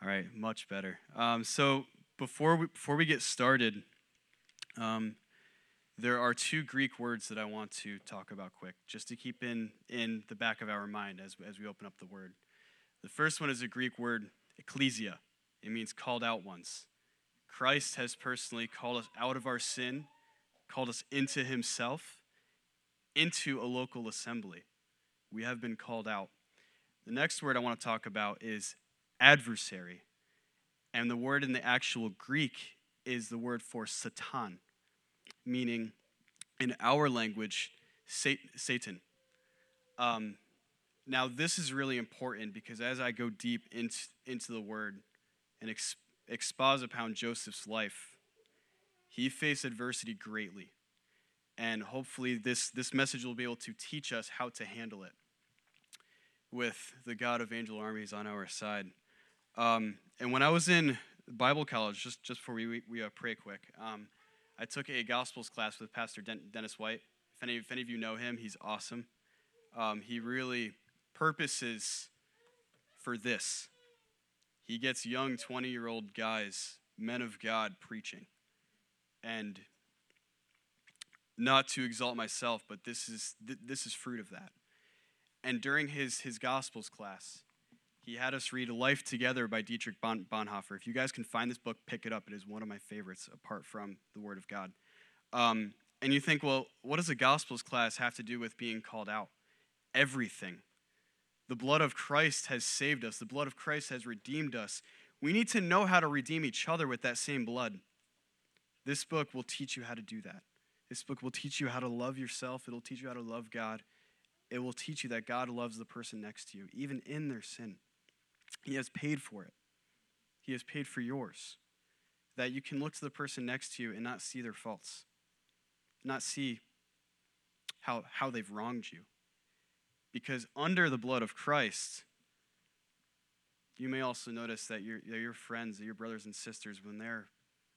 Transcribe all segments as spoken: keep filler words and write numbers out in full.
All right, much better. Um, so before we, before we get started, um, there are two Greek words that I want to talk about quick, just to keep in, in the back of our mind as, as we open up the word. The first one is a Greek word, ecclesia. It means called out ones. Christ has personally called us out of our sin, called us into himself, into a local assembly. We have been called out. The next word I want to talk about is adversary. And the word in the actual Greek is the word for Satan, meaning in our language, Satan. Um, now, this is really important because as I go deep into, into the word and ex- expose upon Joseph's life, he faced adversity greatly. And hopefully this, this message will be able to teach us how to handle it with the God of angel armies on our side. Um, and when I was in Bible college, just, just before we, we uh, pray quick, um, I took a Gospels class with Pastor Den- Dennis White. If any, if any of you know him, he's awesome. Um, he really purposes for this. He gets young twenty-year-old guys, men of God, preaching. And not to exalt myself, but this is th- this is fruit of that. And during his, his Gospels class, he had us read Life Together by Dietrich bon- Bonhoeffer. If you guys can find this book, pick it up. It is one of my favorites, apart from the Word of God. Um, and you think, well, what does a Gospels class have to do with being called out? Everything. The blood of Christ has saved us. The blood of Christ has redeemed us. We need to know how to redeem each other with that same blood. This book will teach you how to do that. This book will teach you how to love yourself. It'll teach you how to love God. It will teach you that God loves the person next to you, even in their sin. He has paid for it. He has paid for yours. That you can look to the person next to you and not see their faults. Not see how, how they've wronged you. Because under the blood of Christ, you may also notice that your, your friends, your brothers and sisters, when they're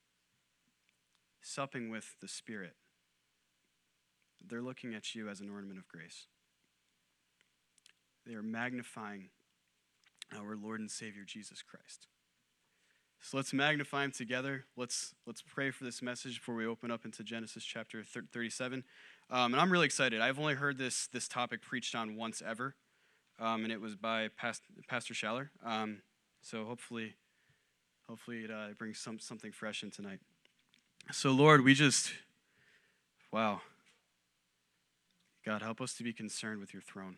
supping with the Spirit, they're looking at you as an ornament of grace. They are magnifying our Lord and Savior, Jesus Christ. So let's magnify him together. Let's let's pray for this message before we open up into Genesis chapter thirty-seven. Um, and I'm really excited. I've only heard this this topic preached on once ever, um, and it was by Past, Pastor Schaller. Um, so hopefully, hopefully it uh, brings some something fresh in tonight. So Lord, we just, wow. God, help us to be concerned with your throne.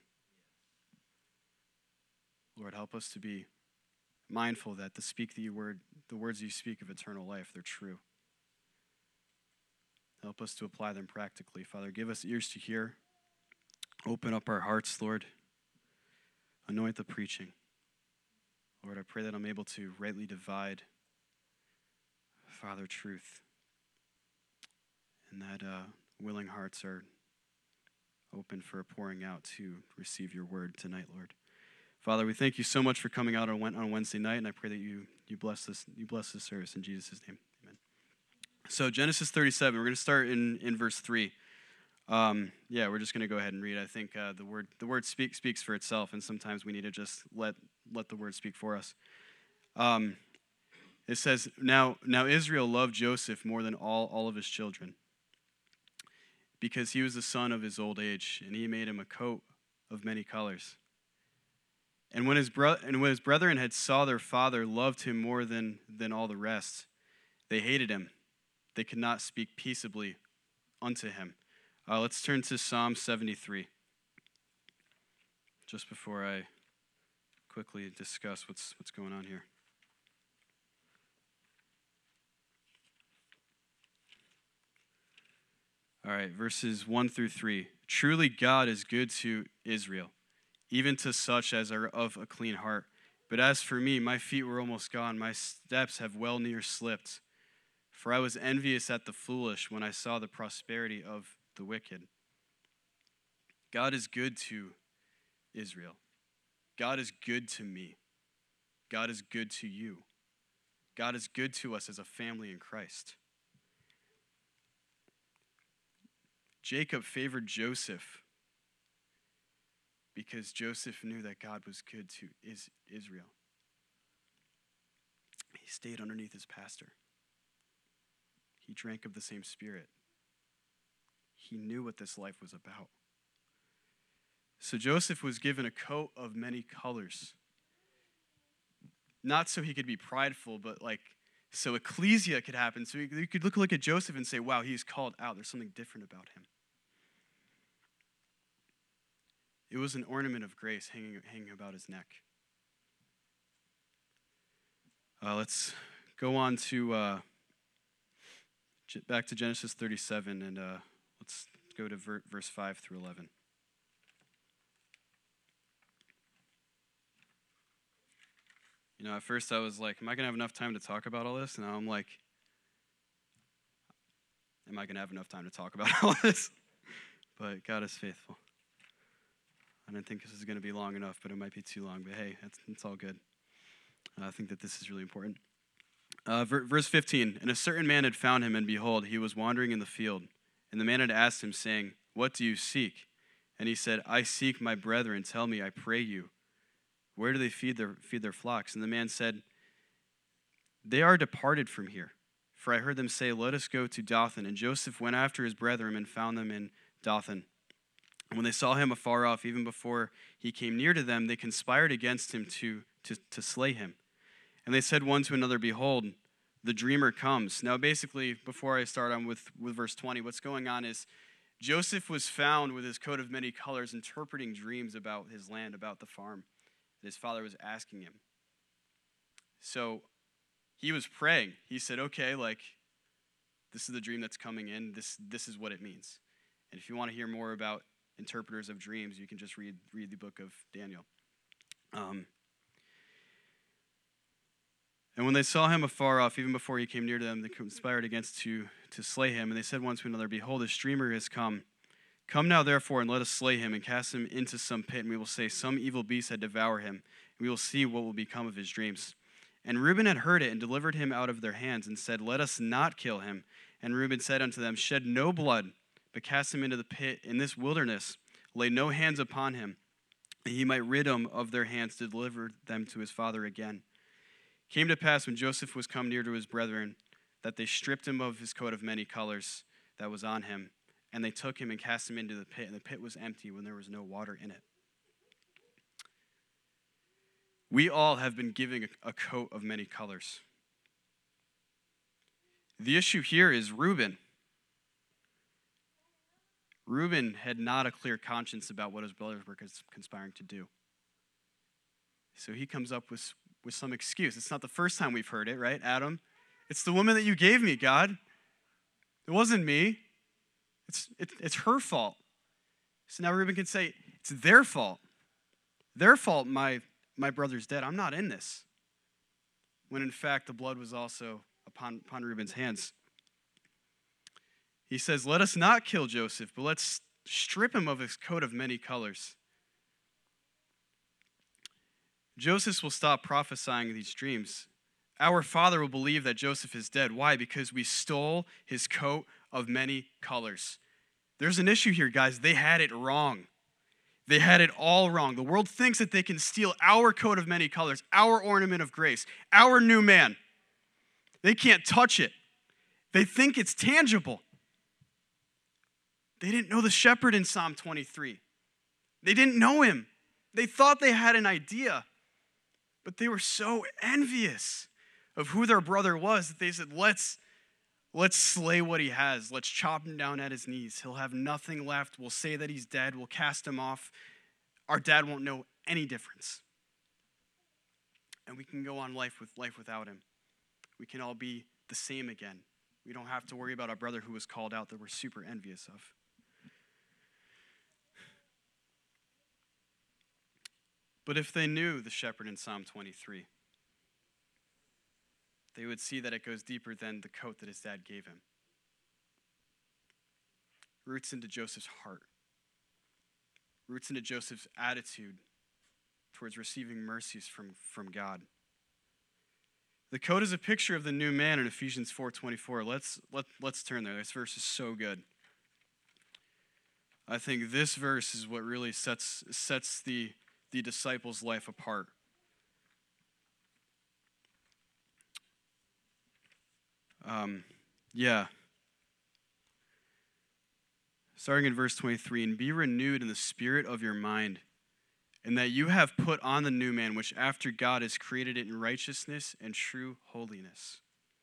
Lord, help us to be mindful that the speak the word, the words you speak of eternal life, they're true. Help us to apply them practically. Father, give us ears to hear. Open up our hearts, Lord. Anoint the preaching. Lord, I pray that I'm able to rightly divide, Father, truth. And that uh, willing hearts are open for a pouring out to receive your word tonight, Lord. Father, we thank you so much for coming out on, on Wednesday night, and I pray that you you bless this you bless this service in Jesus' name. Amen. So Genesis thirty-seven, we're going to start in, in verse three. Um, yeah, we're just going to go ahead and read. I think uh, the word the word speak, speaks for itself, and sometimes we need to just let let the word speak for us. Um, it says, now now Israel loved Joseph more than all, all of his children, because he was the son of his old age, and he made him a coat of many colors. And when his bro- and when his brethren had saw their father loved him more than, than all the rest, they hated him. They could not speak peaceably unto him. Uh, let's turn to Psalm seventy-three. Just before I quickly discuss what's what's going on here. All right, verses one through three. Truly God is good to Israel, even to such as are of a clean heart. But as for me, my feet were almost gone. My steps have well near slipped. For I was envious at the foolish when I saw the prosperity of the wicked. God is good to Israel. God is good to me. God is good to you. God is good to us as a family in Christ. Jacob favored Joseph because Joseph knew that God was good to Israel. He stayed underneath his pastor. He drank of the same Spirit. He knew what this life was about. So Joseph was given a coat of many colors. Not so he could be prideful, but like so ecclesia could happen. So you could look, look at Joseph and say, wow, he's called out. There's something different about him. It was an ornament of grace hanging, hanging about his neck. Uh, let's go on to, uh, back to Genesis thirty-seven, and uh, let's go to ver- verse five through eleven. You know, at first I was like, am I going to have enough time to talk about all this? And now I'm like, am I going to have enough time to talk about all this? But God is faithful. I didn't think this was going to be long enough, but it might be too long. But hey, it's, it's all good. Uh, I think that this is really important. Uh, ver- verse fifteen, and a certain man had found him, and behold, he was wandering in the field. And the man had asked him, saying, what do you seek? And he said, I seek my brethren. Tell me, I pray you, where do they feed their feed their flocks? And the man said, they are departed from here. For I heard them say, let us go to Dothan. And Joseph went after his brethren and found them in Dothan. And when they saw him afar off, even before he came near to them, they conspired against him to, to, to slay him. And they said one to another, behold, the dreamer comes. Now basically, before I start on with, with verse twenty, what's going on is Joseph was found with his coat of many colors interpreting dreams about his land, about the farm that his father was asking him. So he was praying. He said, okay, like, this is the dream that's coming in. This, this is what it means. And if you want to hear more about interpreters of dreams, you can just read, read the book of Daniel. Um, and when they saw him afar off, even before he came near to them, they conspired against to, to slay him. And they said one to another, behold, a dreamer has come. Come now, therefore, and let us slay him and cast him into some pit, and we will say, some evil beast had devoured him, and we will see what will become of his dreams. And Reuben had heard it and delivered him out of their hands and said, let us not kill him. And Reuben said unto them, shed no blood, but cast him into the pit in this wilderness. Lay no hands upon him, that he might rid him of their hands to deliver them to his father again. It came to pass when Joseph was come near to his brethren, that they stripped him of his coat of many colors that was on him, and they took him and cast him into the pit, and the pit was empty when there was no water in it. We all have been given a, a coat of many colors. The issue here is Reuben. Reuben had not a clear conscience about what his brothers were conspiring to do. So he comes up with, with some excuse. It's not the first time we've heard it, right, Adam? It's the woman that you gave me, God. It wasn't me. It's, it, it's her fault. So now Reuben can say, it's their fault. Their fault my, my brother's dead. I'm not in this. When in fact the blood was also upon, upon Reuben's hands. He says, let us not kill Joseph, but let's strip him of his coat of many colors. Joseph will stop prophesying these dreams. Our father will believe that Joseph is dead. Why? Because we stole his coat of many colors. There's an issue here, guys. They had it wrong. They had it all wrong. The world thinks that they can steal our coat of many colors, our ornament of grace, our new man. They can't touch it. They think it's tangible. They didn't know the shepherd in Psalm twenty-three. They didn't know him. They thought they had an idea, but they were so envious of who their brother was that they said, let's, let's slay what he has. Let's chop him down at his knees. He'll have nothing left. We'll say that he's dead. We'll cast him off. Our dad won't know any difference. And we can go on life with life without him. We can all be the same again. We don't have to worry about our brother who was called out that we're super envious of. But if they knew the shepherd in Psalm twenty-three, they would see that it goes deeper than the coat that his dad gave him. Roots into Joseph's heart. Roots into Joseph's attitude towards receiving mercies from, from God. The coat is a picture of the new man in Ephesians four twenty-four. Let's, let, let's turn there. This verse is so good. I think this verse is what really sets, sets the, the disciples' life apart. Um, yeah. Starting in verse twenty-three, and be renewed in the spirit of your mind, and that you have put on the new man, which after God has created it in righteousness and true holiness.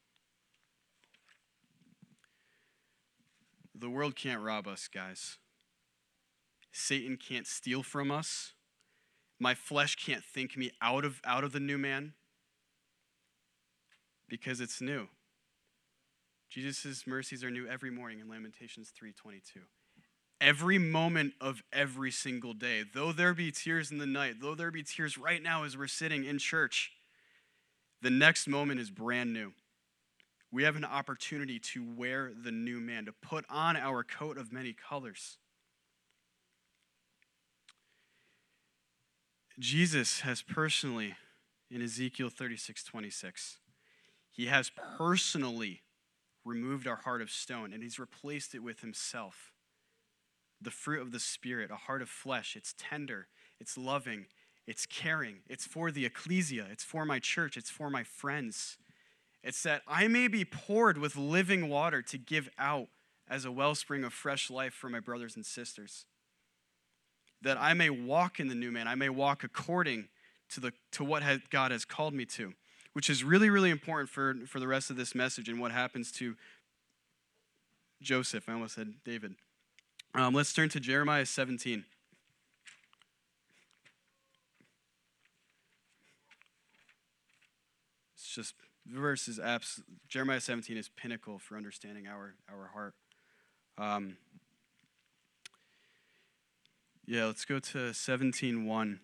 The world can't rob us, guys. Satan can't steal from us. My flesh can't think me out of, out of the new man because it's new. Jesus' mercies are new every morning in Lamentations three twenty-two. Every moment of every single day, though there be tears in the night, though there be tears right now as we're sitting in church, the next moment is brand new. We have an opportunity to wear the new man, to put on our coat of many colors. Jesus has personally, in Ezekiel thirty-six twenty-six, he has personally removed our heart of stone and he's replaced it with himself. The fruit of the Spirit, a heart of flesh. It's tender, it's loving, it's caring. It's for the ecclesia, it's for my church, it's for my friends. It's that I may be poured with living water to give out as a wellspring of fresh life for my brothers and sisters. That I may walk in the new man, I may walk according to the to what has, God has called me to, which is really, really important for, for the rest of this message and what happens to Joseph. I almost said David. Um, let's turn to Jeremiah seventeen. It's just, the verse is abs- Jeremiah seventeen is pinnacle for understanding our, our heart. Um, yeah, let's go to seventeen one.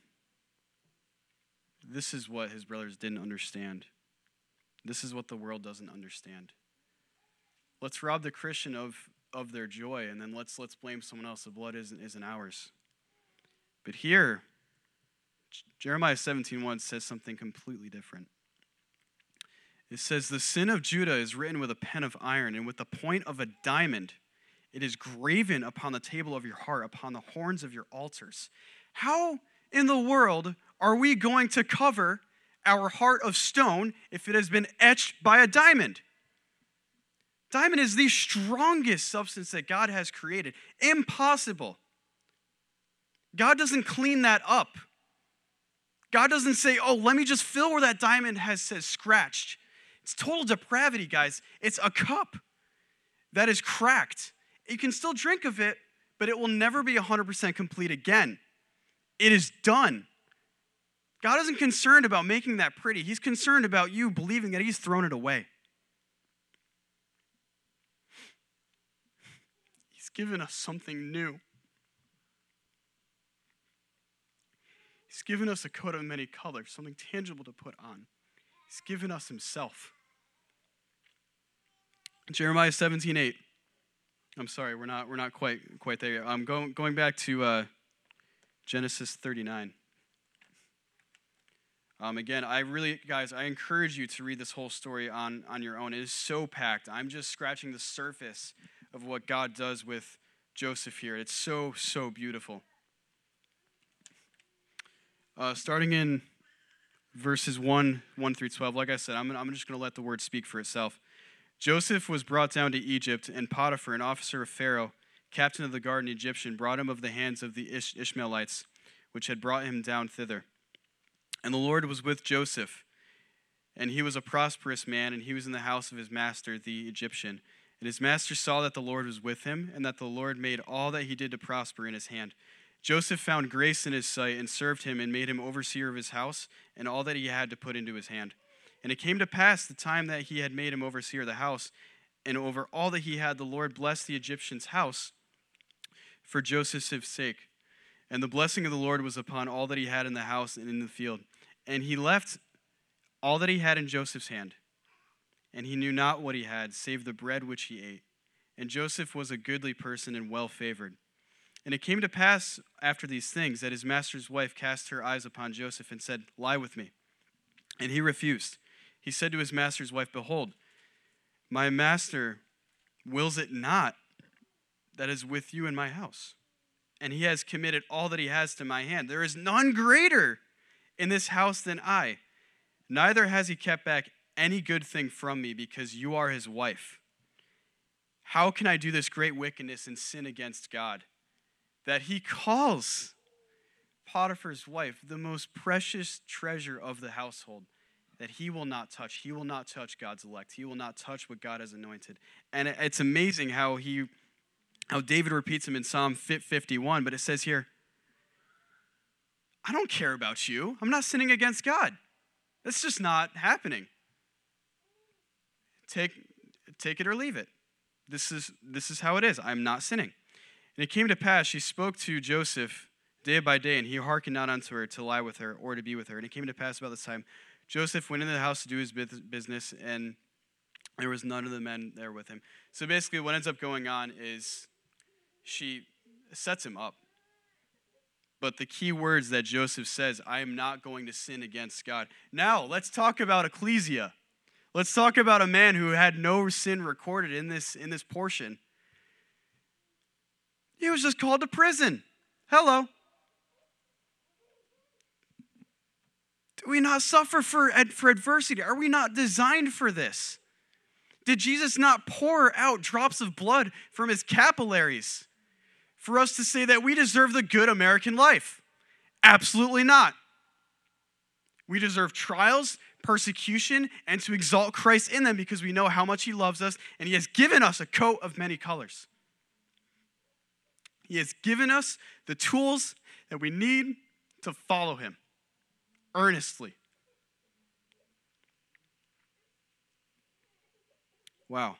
This is what his brothers didn't understand. This is what the world doesn't understand. Let's rob the Christian of of their joy, and then let's let's blame someone else. The blood isn't, isn't ours. But here, Jeremiah seventeen one says something completely different. It says, the sin of Judah is written with a pen of iron, and with the point of a diamond, it is graven upon the table of your heart, upon the horns of your altars. How in the world are we going to cover our heart of stone if it has been etched by a diamond? Diamond is the strongest substance that God has created. Impossible. God doesn't clean that up. God doesn't say, oh, let me just fill where that diamond has says scratched. It's total depravity, guys. It's a cup that is cracked. You can still drink of it, but it will never be one hundred percent complete again. It is done. God isn't concerned about making that pretty. He's concerned about you believing that he's thrown it away. Given us something new. He's given us a coat of many colors, something tangible to put on. He's given us himself. Jeremiah seventeen eight. I'm sorry, we're not we're not quite quite there yet. I'm going going back to uh, Genesis thirty-nine. Um, again, I really, guys, I encourage you to read this whole story on, on your own. It is so packed. I'm just scratching the surface of what God does with Joseph here. It's so, so beautiful. Uh, starting in verses one, one through twelve, like I said, I'm, I'm just going to let the word speak for itself. Joseph was brought down to Egypt, and Potiphar, an officer of Pharaoh, captain of the guard, an Egyptian, brought him of the hands of the Ish- Ishmaelites, which had brought him down thither. And the Lord was with Joseph, and he was a prosperous man, and he was in the house of his master, the Egyptian. And his master saw that the Lord was with him, and that the Lord made all that he did to prosper in his hand. Joseph found grace in his sight, and served him, and made him overseer of his house, and all that he had to put into his hand. And it came to pass the time that he had made him overseer of the house, and over all that he had, the Lord blessed the Egyptian's house for Joseph's sake. And the blessing of the Lord was upon all that he had in the house and in the field. And he left all that he had in Joseph's hand. And he knew not what he had, save the bread which he ate. And Joseph was a goodly person and well-favored. And it came to pass after these things that his master's wife cast her eyes upon Joseph and said, lie with me. And he refused. He said to his master's wife, behold, my master wills it not that is with you in my house. And he has committed all that he has to my hand. There is none greater in this house than I. Neither has he kept back any good thing from me because you are his wife. How can I do this great wickedness and sin against God? That he calls Potiphar's wife the most precious treasure of the household, that he will not touch. He will not touch God's elect. He will not touch what God has anointed. And it's amazing how he, how David repeats him in Psalm fifty-one, but it says here, I don't care about you. I'm not sinning against God. That's just not happening. Take, take it or leave it. This is, this is how it is. I'm not sinning. And it came to pass, she spoke to Joseph day by day, and he hearkened not unto her to lie with her or to be with her. And it came to pass about this time, Joseph went into the house to do his business, and there was none of the men there with him. So basically what ends up going on is she sets him up. But the key words that Joseph says, I am not going to sin against God. Now, let's talk about ecclesia. Let's talk about a man who had no sin recorded in this, in this portion. He was just called to prison. Hello. Do we not suffer for, for adversity? Are we not designed for this? Did Jesus not pour out drops of blood from his capillaries for us to say that we deserve the good American life? Absolutely not. We deserve trials, persecution, and to exalt Christ in them because we know how much he loves us and he has given us a coat of many colors. He has given us the tools that we need to follow him earnestly. Wow.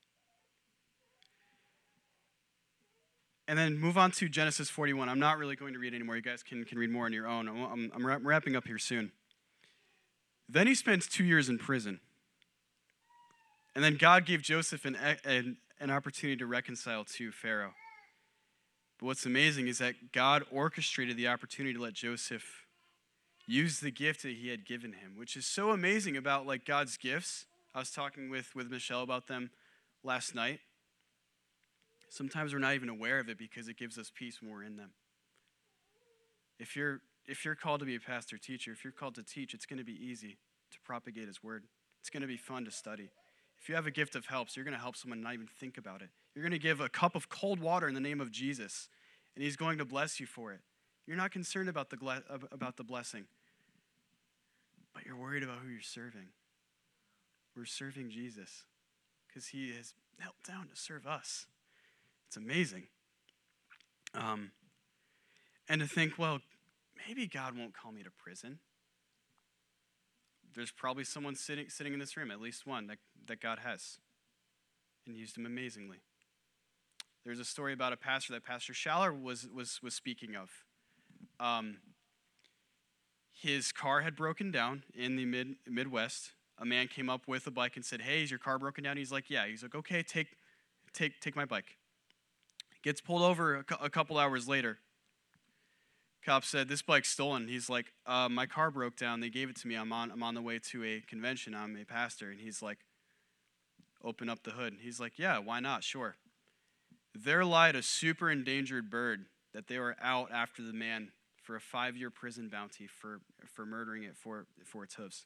And then move on to Genesis forty-one. I'm not really going to read anymore. You guys can, can read more on your own. I'm, I'm wrapping up here soon. Then he spends two years in prison. And then God gave Joseph an, an, an opportunity to reconcile to Pharaoh. But what's amazing is that God orchestrated the opportunity to let Joseph use the gift that he had given him, which is so amazing about like God's gifts. I was talking with, with Michelle about them last night. Sometimes we're not even aware of it because it gives us peace when we're in them. If you're if you're called to be a pastor, teacher, if you're called to teach, it's going to be easy to propagate his word. It's going to be fun to study. If you have a gift of helps, you're going to help someone not even think about it. You're going to give a cup of cold water in the name of Jesus, and he's going to bless you for it. You're not concerned about the about the blessing, but you're worried about who you're serving. We're serving Jesus because he has knelt down to serve us. It's amazing. Um, and to think, well, maybe God won't call me to prison. There's probably someone sitting sitting in this room, at least one, that, that God has, and used him amazingly. There's a story about a pastor that Pastor Schaller was was was speaking of. Um, his car had broken down in the mid Midwest. A man came up with a bike and said, "Hey, is your car broken down?" He's like, "Yeah." He's like, "Okay, take take take my bike." Gets pulled over a, cu- a couple hours later. Cop said, "This bike's stolen." He's like, uh, "My car broke down. They gave it to me. I'm on I'm on the way to a convention. I'm a pastor." And he's like, "Open up the hood." He's like, "Yeah, why not? Sure." There lied a super endangered bird that they were out after the man for a five-year prison bounty for, for murdering it for, for its hooves.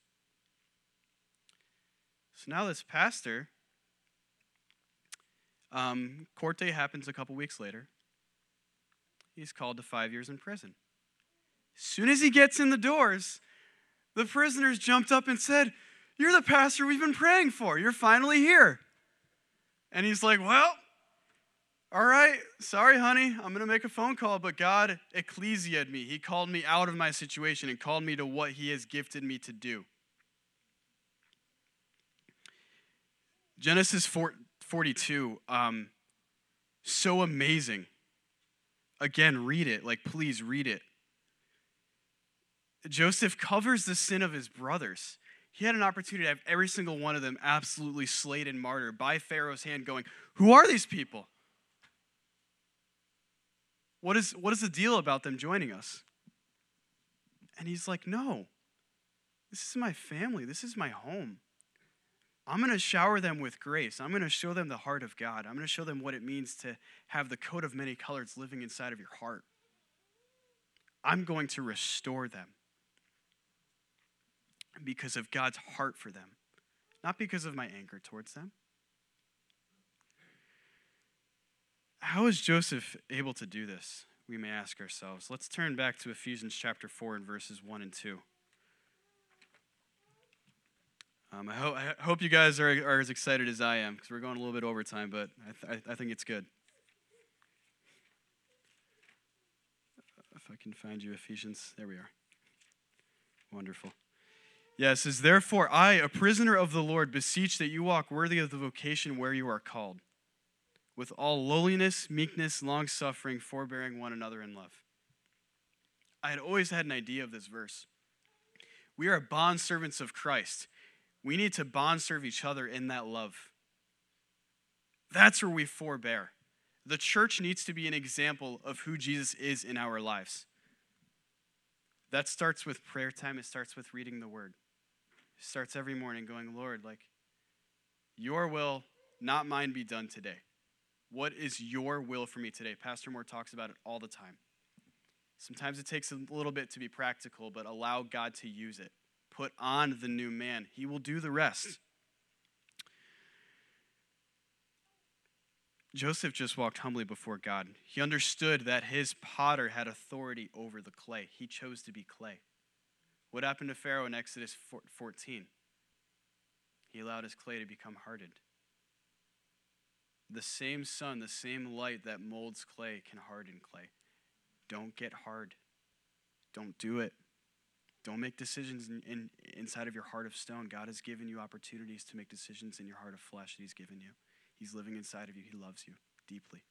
So now this pastor, um, court day happens a couple weeks later. He's called to five years in prison. As soon as he gets in the doors, the prisoners jumped up and said, "You're the pastor we've been praying for. You're finally here." And he's like, "Well, all right, sorry, honey. I'm going to make a phone call, but God ecclesia'd me. He called me out of my situation and called me to what he has gifted me to do." Genesis forty-two, um, so amazing. Again, read it. Like, please read it. Joseph covers the sin of his brothers. He had an opportunity to have every single one of them absolutely slayed and martyred by Pharaoh's hand, going, "Who are these people? What is, what is the deal about them joining us?" And he's like, "No, this is my family. This is my home. I'm going to shower them with grace. I'm going to show them the heart of God. I'm going to show them what it means to have the coat of many colors living inside of your heart. I'm going to restore them because of God's heart for them. not because of my anger towards them. How is Joseph able to do this? We may ask ourselves. Let's turn back to Ephesians chapter four and verses one and two. Um, I, ho- I hope you guys are, are as excited as I am, because we're going a little bit overtime, but I, th- I think it's good. If I can find you, Ephesians. There we are. Wonderful. Yeah, it says, therefore I, a prisoner of the Lord, beseech that you walk worthy of the vocation where you are called, with all lowliness, meekness, long-suffering, forbearing one another in love. I had always had an idea of this verse. We are bondservants of Christ. We need to bond-serve each other in that love. That's where we forbear. The church needs to be an example of who Jesus is in our lives. That starts with prayer time. It starts with reading the word. It starts every morning going, Lord, like, your will, not mine, be done today. What is your will for me today? Pastor Moore talks about it all the time. Sometimes it takes a little bit to be practical, but allow God to use it. Put on the new man. He will do the rest. Joseph just walked humbly before God. He understood that his potter had authority over the clay. He chose to be clay. What happened to Pharaoh in Exodus fourteen? He allowed his clay to become hardened. The same sun, the same light that molds clay can harden clay. Don't get hard. Don't do it. Don't make decisions in, in, inside of your heart of stone. God has given you opportunities to make decisions in your heart of flesh that he's given you. He's living inside of you. He loves you deeply.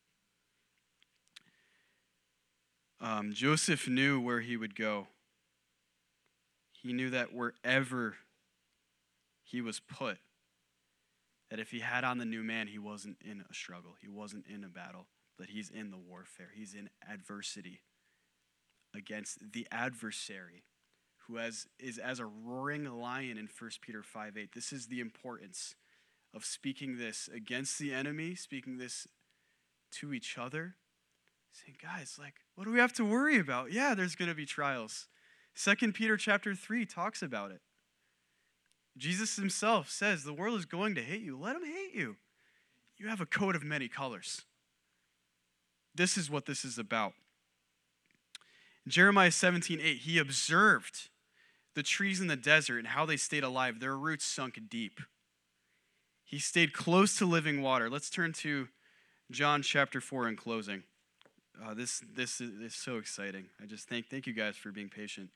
Um, Joseph knew where he would go. He knew that wherever he was put, that if he had on the new man, he wasn't in a struggle. He wasn't in a battle, but he's in the warfare. He's in adversity against the adversary, who has, is as a roaring lion in First Peter five eight. This is the importance of speaking this against the enemy, speaking this to each other, saying, guys, like, what do we have to worry about? Yeah, there's going to be trials. Second Peter chapter three talks about it. Jesus himself says, the world is going to hate you. Let them hate you. You have a coat of many colors. This is what this is about. In Jeremiah seventeen eight, he observed the trees in the desert and how they stayed alive. Their roots sunk deep. He stayed close to living water. Let's turn to John chapter four in closing. Uh, this this is, is so exciting. I just thank thank you guys for being patient.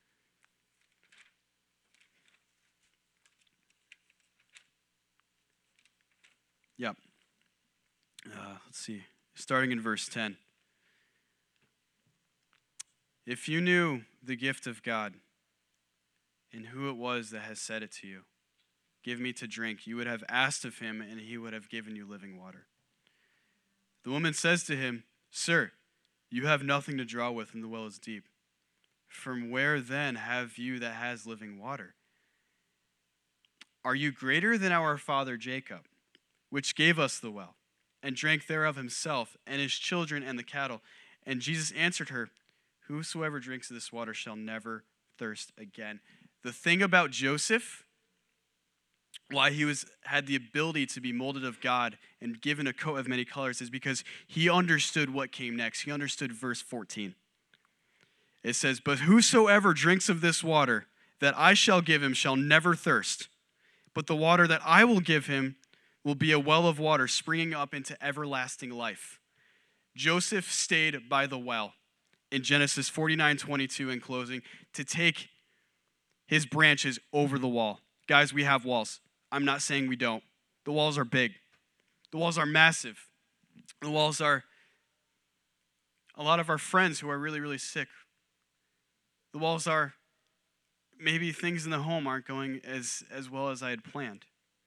Yep. Uh, let's see. Starting in verse ten. If you knew the gift of God and who it was that has said it to you, give me to drink, you would have asked of him, and he would have given you living water. The woman says to him, Sir, you have nothing to draw with, and the well is deep. From where then have you that has living water? Are you greater than our father Jacob, which gave us the well, and drank thereof himself, and his children, and the cattle? And Jesus answered her, Whosoever drinks of this water shall never thirst again. The thing about Joseph, why he was had the ability to be molded of God and given a coat of many colors, is because he understood what came next. He understood verse fourteen. It says, But whosoever drinks of this water that I shall give him shall never thirst. But the water that I will give him will be a well of water springing up into everlasting life. Joseph stayed by the well in Genesis forty-nine twenty-two in closing to take his branches over the wall. Guys, we have walls. I'm not saying we don't. The walls are big. The walls are massive. The walls are a lot of our friends who are really, really sick. The walls are maybe things in the home aren't going as, as well as I had planned.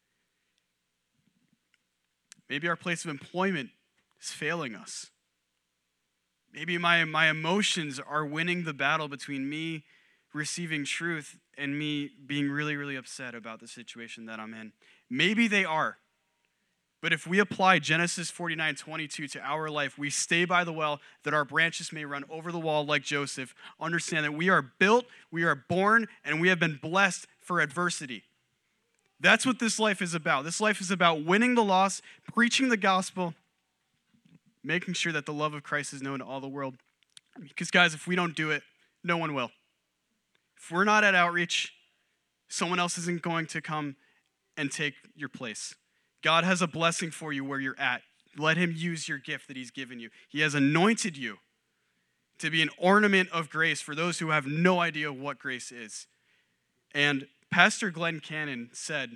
Maybe our place of employment is failing us. Maybe my, my emotions are winning the battle between me receiving truth and me being really, really upset about the situation that I'm in. Maybe they are. But if we apply Genesis forty-nine twenty-two to our life, we stay by the well that our branches may run over the wall like Joseph. Understand that we are built, we are born, and we have been blessed for adversity. That's what this life is about. This life is about winning the lost, preaching the gospel, making sure that the love of Christ is known to all the world. Because guys, if we don't do it, no one will. If we're not at outreach, someone else isn't going to come and take your place. God has a blessing for you where you're at. Let him use your gift that he's given you. He has anointed you to be an ornament of grace for those who have no idea what grace is. And Pastor Glenn Cannon said,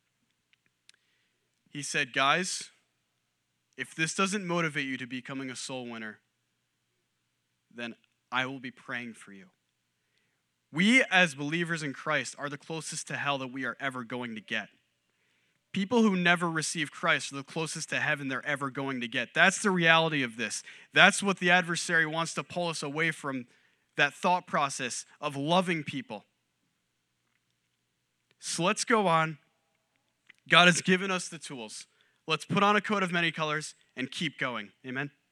he said, guys, if this doesn't motivate you to becoming a soul winner, then I will be praying for you. We as believers in Christ are the closest to hell that we are ever going to get. People who never receive Christ are the closest to heaven they're ever going to get. That's the reality of this. That's what the adversary wants to pull us away from, that thought process of loving people. So let's go on. God has given us the tools. Let's put on a coat of many colors and keep going. Amen.